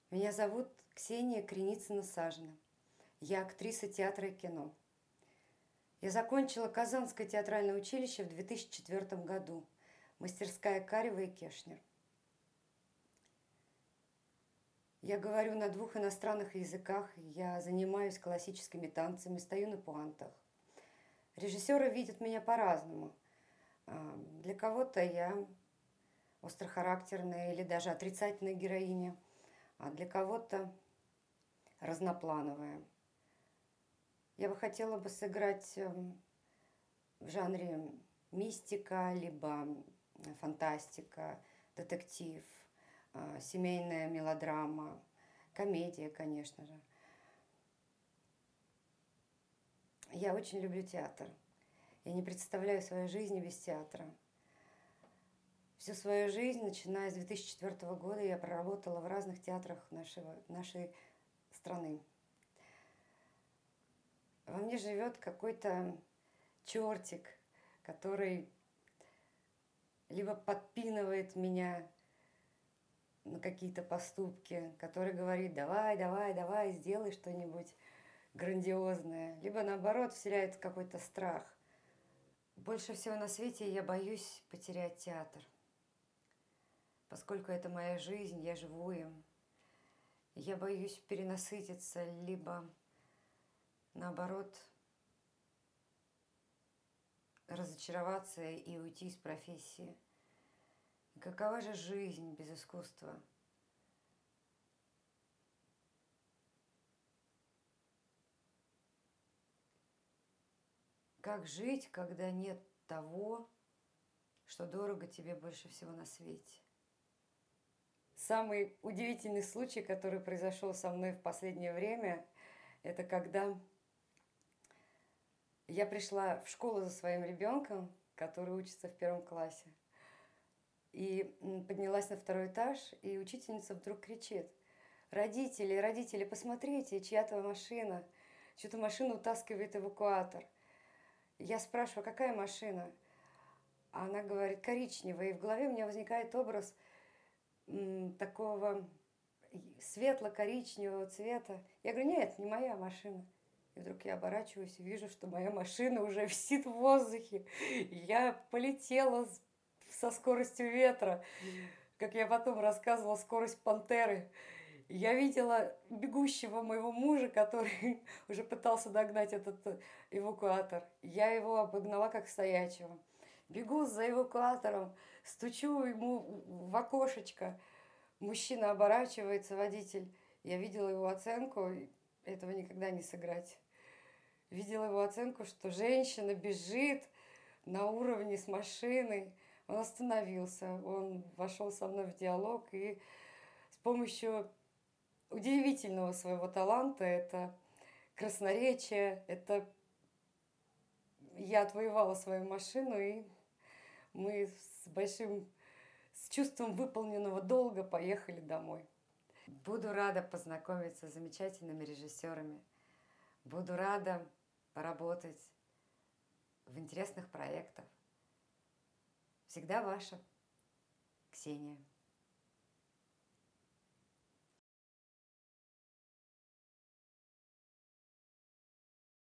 Меня зовут Ксения Креницына-Сажина. Я актриса театра и кино. Я закончила Казанское театральное училище в 2004 году. Мастерская Карева и Кешнер. Я говорю на 2 иностранных языках. Я занимаюсь классическими танцами, стою на пуантах. Режиссеры видят меня по-разному. Для кого-то я острохарактерная или даже отрицательная героиня, а для кого-то разноплановая. Я бы хотела сыграть в жанре мистика, либо фантастика, детектив, семейная мелодрама, комедия, конечно же. Я очень люблю театр. Я не представляю своей жизни без театра. Всю свою жизнь, начиная с 2004 года, я проработала в разных театрах нашей страны. Во мне живет какой-то чертик, который либо подпинывает меня на какие-то поступки, который говорит: давай, давай, давай, сделай что-нибудь грандиозное, либо наоборот вселяет какой-то страх. Больше всего на свете я боюсь потерять театр, поскольку это моя жизнь, я живу им. Я боюсь перенасытиться, либо наоборот разочароваться и уйти из профессии. Какова же жизнь без искусства? Как жить, когда нет того, что дорого тебе больше всего на свете? Самый удивительный случай, который произошел со мной в последнее время, это когда я пришла в школу за своим ребенком, который учится в 1 классе, и поднялась на 2 этаж, и учительница вдруг кричит: родители, родители, посмотрите, чья-то машина, чью-то машину утаскивает эвакуатор. Я спрашиваю: какая машина? А она говорит: коричневая. И в голове у меня возникает образ такого светло-коричневого цвета. Я говорю: нет, не моя машина. И вдруг я оборачиваюсь и вижу, что моя машина уже висит в воздухе. Я полетела со скоростью ветра, как я потом рассказывала, скорость пантеры. Я видела бегущего моего мужа, который уже пытался догнать этот эвакуатор. Я его обогнала как стоячего. Бегу за эвакуатором, стучу ему в окошечко. Мужчина оборачивается, водитель. Я видела его оценку, этого никогда не сыграть. Видела его оценку, что женщина бежит на уровне с машиной. Он остановился, он вошел со мной в диалог, и с помощью удивительного своего таланта, это красноречие, это я отвоевала свою машину, и мы с чувством выполненного долга поехали домой. Буду рада познакомиться с замечательными режиссерами. Буду рада поработать в интересных проектах. Всегда ваша Ксения.